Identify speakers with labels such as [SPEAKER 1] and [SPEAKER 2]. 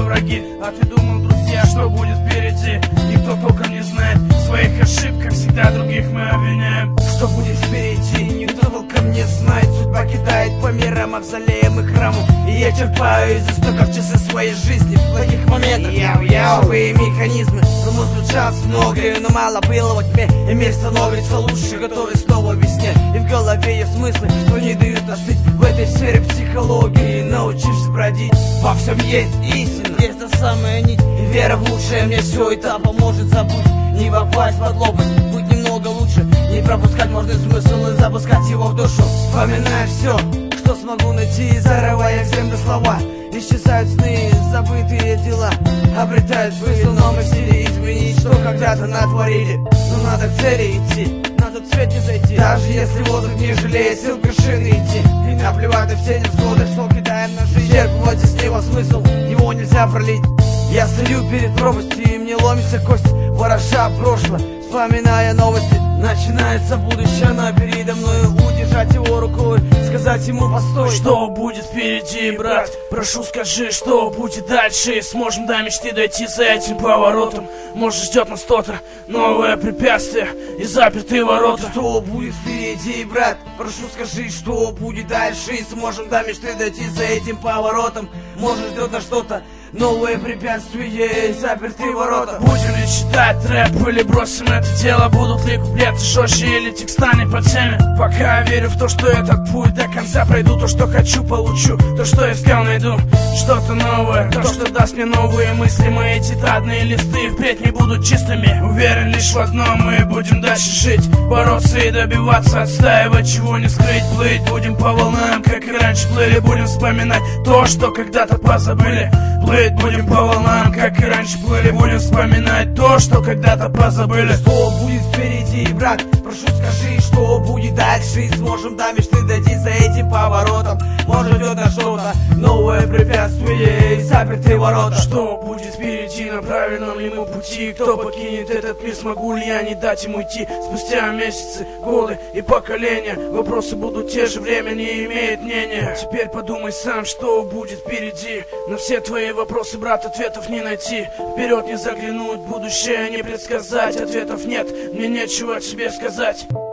[SPEAKER 1] тобой враги. А ты думал, друзья, что будет впереди? Никто толком не знает. В своих ошибках всегда других мы обвиняем.
[SPEAKER 2] Что будет впереди, никто толком не знает. Судьба кидает по мирам, мавзолеям и храму. И я черпаю из истоков часы своей жизни. В плохих моментах свои механизмы. Думаю, случалось многое, но мало было во тьме. И мир становится лучше, готовый снова весне. И в голове есть смыслы, что не дают остыть. В этой сфере психологии научишься бродить. Во всем есть истина, есть та самая нить. И вера в лучшее мне все это поможет забыть. Не попасть под лопасть, быть немного лучше. Не пропускать можно смысл и запускать его в душу. Вспоминая все, что смогу найти, зарывая в землю слова. Исчезают сны, забытые дела, обретают смысл, но мы в силе изменить, что когда-то натворили. Но надо к цели идти, надо в цвет не зайти. Даже если воздух не жалеет сил к вершины идти. И наплевать на все невзгоды, что кидаем на жизнь. Черпывать из него смысл, его нельзя пролить. Я стою перед пропастью, и мне ломится кость, вороша прошлое, вспоминая новости. Начинается будущее, но передо мною удержать его рукой, сказать ему постой.
[SPEAKER 1] Что будет впереди, брат? Прошу, скажи, что будет дальше. И сможем до мечты дойти за этим поворотом. Может, ждет нас что-то новое препятствие и запертые ворота.
[SPEAKER 2] Что будет впереди, брат? Прошу, скажи, что будет дальше. И сможем до мечты дойти за этим поворотом. Может, ждет нас что-то новое препятствие и запертые ворота.
[SPEAKER 1] Будем ли читать рэп или бросим это дело? Будут ли куплеты жестче или текста не по теме? Пока я верю в то, что этот путь до конца пройду. То, что хочу, получу, то, что искал, найду. Что-то новое, то, что даст мне новые мысли. Мои тетрадные листы впредь не будут чистыми. Уверен лишь в одном, мы будем дальше жить, бороться и добиваться, отстаивать, чего не скрыть. Плыть будем по волнам, как и раньше плыли. Будем вспоминать то, что когда-то позабыли. Плыть будем по волнам, как и раньше плыли. Будем вспоминать то, что когда-то позабыли.
[SPEAKER 2] Что будет впереди, брат? Прошу, скажи, что будет дальше. И сможем до мечты дойти за этим поворотом. Может, ждет нас что-то новое препятствие и запертые ворота.
[SPEAKER 1] Что будет впереди, на правильном ли мы пути? Кто покинет этот мир, смогу ли я не дать ему идти? Спустя месяцы, годы и поколения вопросы будут те же, время не имеет мнения. Теперь подумай сам, что будет впереди. На все твои вопросы, брат, ответов не найти. Вперед не заглянуть, будущее не предсказать. Ответов нет, мне нечего тебе сказать.